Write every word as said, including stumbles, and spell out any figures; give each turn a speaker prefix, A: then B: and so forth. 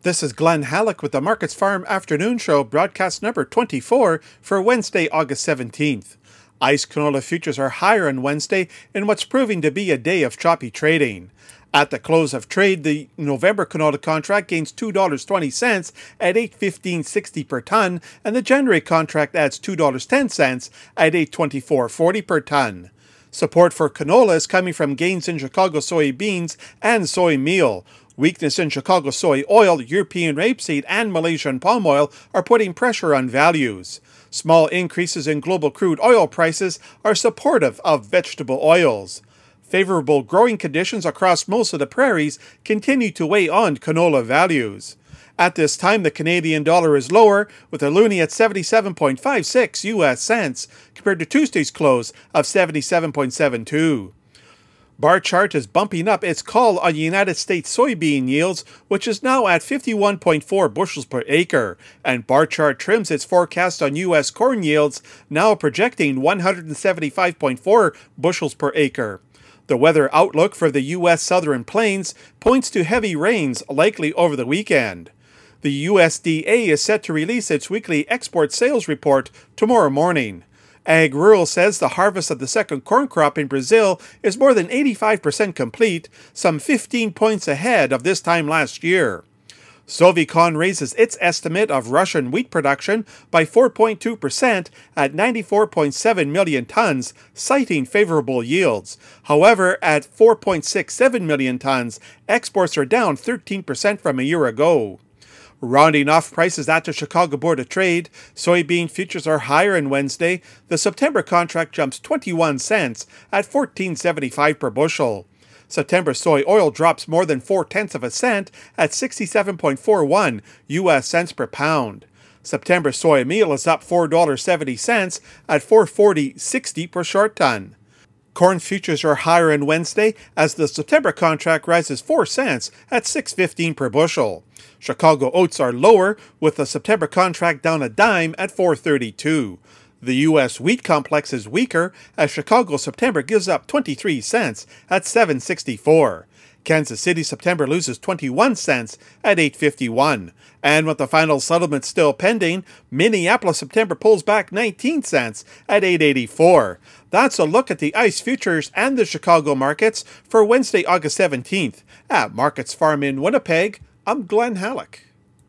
A: This is Glenn Halleck with the Markets Farm Afternoon Show, broadcast number twenty-four for Wednesday, August seventeenth. ICE canola futures are higher on Wednesday in what's proving to be a day of choppy trading. At the close of trade, the November canola contract gains two dollars and twenty cents at eight fifteen sixty per ton, and the January contract adds two dollars and ten cents at eight twenty-four forty per ton. Support for canola is coming from gains in Chicago soybeans and soy meal. Weakness in Chicago soy oil, European rapeseed, and Malaysian palm oil are putting pressure on values. Small increases in global crude oil prices are supportive of vegetable oils. Favorable growing conditions across most of the prairies continue to weigh on canola values. At this time, the Canadian dollar is lower, with the loonie at seventy-seven point five six U S cents compared to Tuesday's close of seventy-seven point seven two. Bar chart is bumping up its call on United States soybean yields, which is now at fifty-one point four bushels per acre, and bar chart trims its forecast on U S corn yields, now projecting one hundred seventy-five point four bushels per acre. The weather outlook for the U S southern plains points to heavy rains likely over the weekend. The U S D A is set to release its weekly export sales report tomorrow morning. Ag Rural says the harvest of the second corn crop in Brazil is more than eighty-five percent complete, some fifteen points ahead of this time last year. Sovicon raises its estimate of Russian wheat production by four point two percent at ninety-four point seven million tons, citing favorable yields. However, at four point six seven million tons, exports are down thirteen percent from a year ago. Rounding off prices at the Chicago Board of Trade, soybean futures are higher on Wednesday. The September contract jumps twenty-one cents at fourteen seventy-five per bushel. September soy oil drops more than four-tenths of a cent at sixty-seven point four one U S cents per pound. September soy meal is up four dollars and seventy cents at four forty sixty per short ton. Corn futures are higher on Wednesday as the September contract rises four cents at six fifteen per bushel. Chicago oats are lower, with the September contract down a dime at four thirty-two. The U S wheat complex is weaker as Chicago September gives up twenty-three cents at seven sixty-four. Kansas City September loses twenty-one cents at eight fifty-one. And with the final settlement still pending, Minneapolis September pulls back nineteen cents at eight eighty-four. That's a look at the ICE futures and the Chicago markets for Wednesday, August seventeenth. At Markets Farm in Winnipeg, I'm Glenn Halleck.